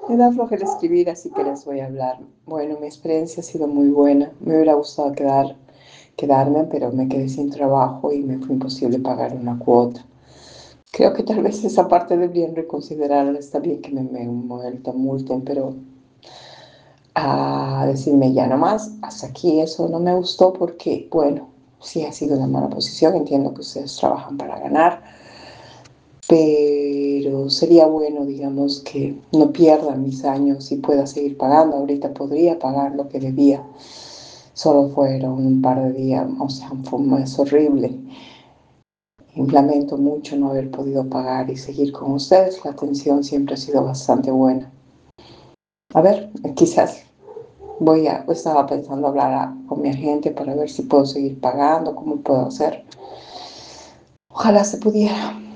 Me da flojera escribir, así que les voy a hablar. Bueno, mi experiencia ha sido muy buena. Me hubiera gustado quedarme, pero me quedé sin trabajo y me fue imposible pagar una cuota. Creo que tal vez esa parte deberían reconsiderarla. Está bien que multen, pero a decirme ya no más, hasta aquí eso no me gustó porque, bueno, sí ha sido una mala posición. Entiendo que ustedes trabajan para ganar, pero sería bueno, digamos, que no pierda mis años y pueda seguir pagando. Ahorita podría pagar lo que debía. Solo fueron un par de días, o sea, fue un mes horrible. Y lamento mucho no haber podido pagar y seguir con ustedes. La atención siempre ha sido bastante buena. A ver, quizás estaba pensando hablar con mi agente para ver si puedo seguir pagando, cómo puedo hacer. Ojalá se pudiera.